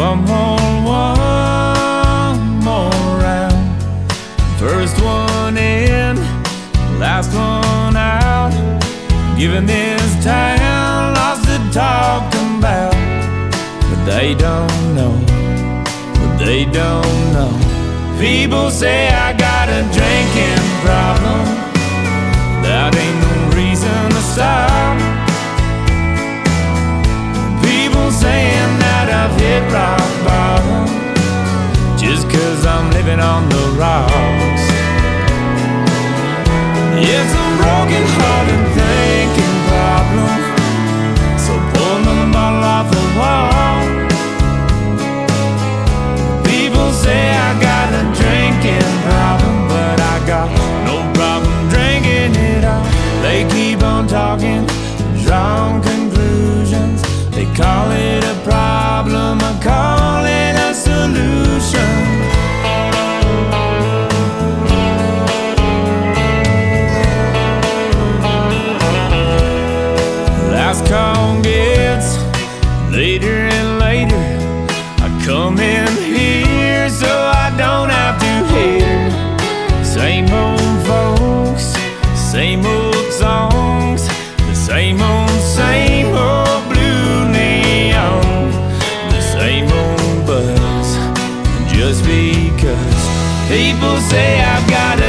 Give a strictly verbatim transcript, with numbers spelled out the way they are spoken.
One more, one more round. First one in, last one out. Giving this town lots to talk about. But they don't know, but they don't know. People say I got a drinking problem. That ain't no reason to stop. People saying that I've hit rock bottom just 'cause I'm living on the rocks. It's a broken hearted thinking problem. So pull another bottle off the wall. People say I got a drinking problem, but I got no problem drinking it all. They keep on talking, drawing conclusions. They call it a problem, I call it a solution. Last call gets later and later. I come in here so I don't have to hear same old folks, same old songs, the same old, same old blue neon, the same old buzz. Just because people say I've got